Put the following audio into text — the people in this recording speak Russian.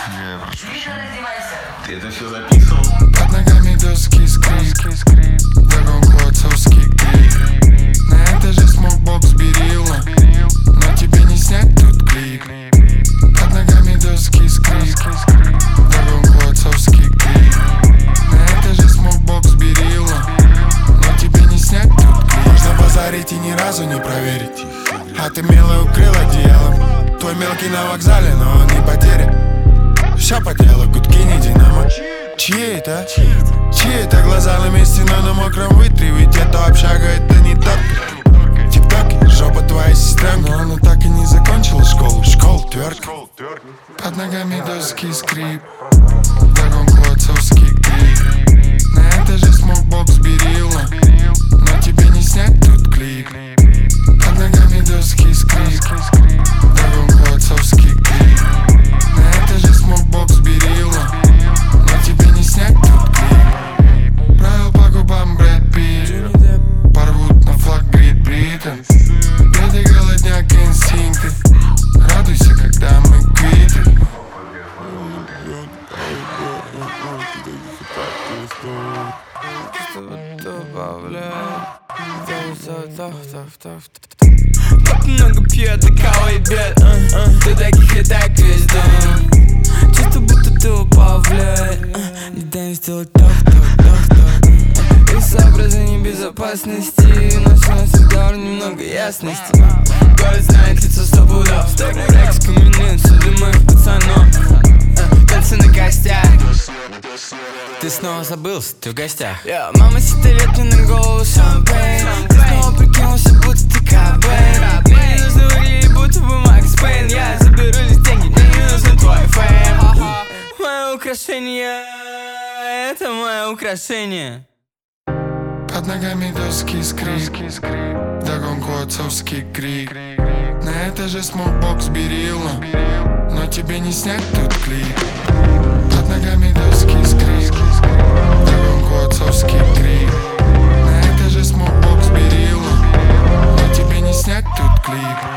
Ты это все записывал? Под ногами доски скрип, вдогонку отцовский крик. На этаже смокбокс берила, но тебе не снять тут клип. Под ногами доски скрип, вдогонку отцовский крик. На этаже смокбокс берила, но тебе не снять тут клип. Можно базарить и ни разу не проверить, а ты мило укрыл одеялом. Твой мелкий на вокзале, но он не потерян. Все по делу, гудки не динамо. Чьи это? Чьи это глаза на месте, но на мокром вытри? Ведь это общага, это не торг. Тик-токи, жопа твоя сестренка. Но она так и не закончила школу. Школ тверк. Под ногами доски скрип, вдогонку отцовский крик. На этаже смокбокс берила, но тебе не снять тут клип. Под ногами доски скрип, вдогонку отцовский крик. На этаже смокбокс берила, но тебе не снять тут клип. Правил по губам Брэд Питт, порвут на флаг Грит Бриттон. Беды, голодняк, инстинкты. Радуйся, когда мы квиты. Так много пьет, докалывает бед. Ты таких и так весь дом. Чувство, будто ты упал в лед. Не дай мне сделать так. Из соображений безопасности ночной разговор, немного ясности. Город знает лицо 100 пудов. Стогну рекс, каменин, сюда моих пацанов. Танцы на костях. Ты снова забылся, ты в гостях. Мама сидит мне на голову шампейн. Ты снова прикинулся, будто ты Кобейн. Мне не нужно выглядеть, будто бы Макс Пейн. Я заберу лишь деньги, мне не нужен твой фейм. Мое украшение, это мое украшение. Под ногами доски скрип, вдогонку отцовский крик. На этаже смокбокс берила, но тебе не снять тут клип. Под ногами доски скрип, вдогонку отцовский крик. На этаже смокбокс берила, но тебе не снять тут клип.